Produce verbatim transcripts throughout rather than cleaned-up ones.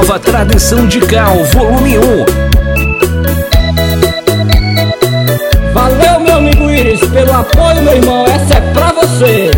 Nova Tradição de Cal, volume um. Valeu, meu amigo Iris, pelo apoio, meu irmão, essa é pra você.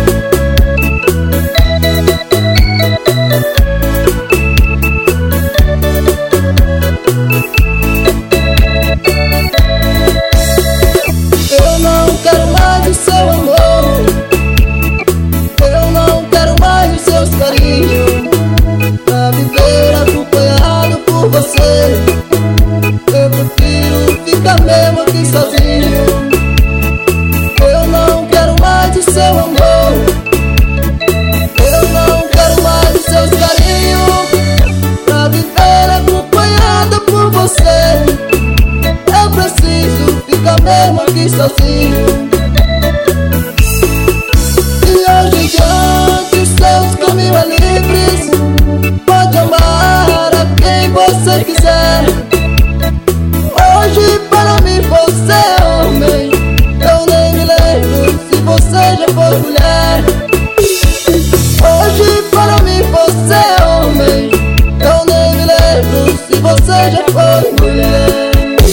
Eu não quero mais o seu amor, eu não quero mais os seus carinhos. Pra viver acompanhado por você, eu prefiro ficar mesmo aqui sozinho. Eu não quero mais o seu amor, eu não quero mais os seus carinhos. Pra viver acompanhada por você, eu preciso ficar mesmo aqui sozinho. E hoje em diante os seus caminhos é livres, pode amar a quem você quiser. Hoje para mim você é homem, eu nem me lembro se você já foi mulher. Hoje para mim você é homem, eu nem me lembro se você já foi mulher.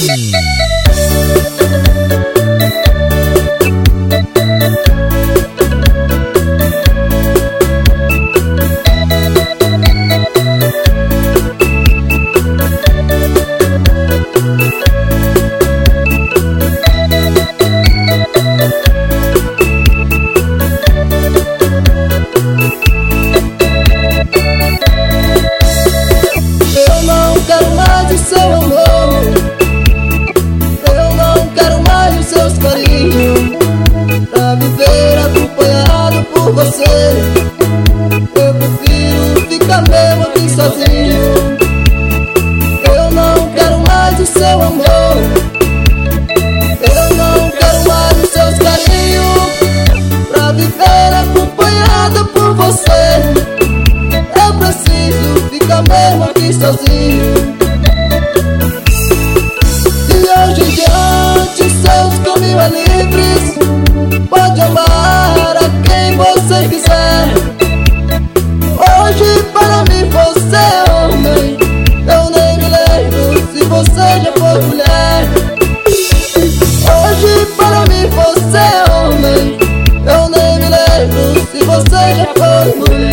Eu não quero mais o seu amor, eu não quero mais os seus carinhos. Pra viver acompanhado por você, eu prefiro ficar mesmo aqui sozinho. Eu não quero mais o seu amor, eu não quero mais os seus carinhos. Pra viver acompanhada por você, eu preciso ficar mesmo aqui sozinho. E hoje em diante seus caminhos é livres, pode amar a quem você quiser. Hoje para mim você é homem, eu nem me lembro se você já foi mulher. Hoje para mim você é homem, eu nem me lembro se você já foi mulher.